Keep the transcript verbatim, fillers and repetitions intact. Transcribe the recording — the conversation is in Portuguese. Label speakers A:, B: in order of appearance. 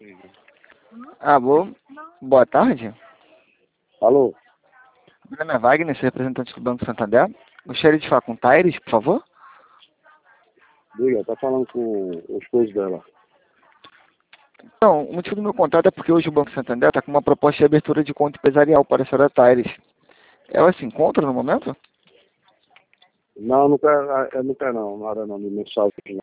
A: Alô, boa tarde.
B: Alô?
A: Meu nome é Wagner, sou representante do Banco Santander. Gostaria de falar com o Taires, por favor?
B: Diga, tá falando com o esposo dela.
A: Então, o motivo do meu contato é porque hoje o Banco Santander está com uma proposta de abertura de conta empresarial para a senhora Taires. Ela se encontra no momento?
B: Não, não quero, eu não quero não, nada não, de mensagem não.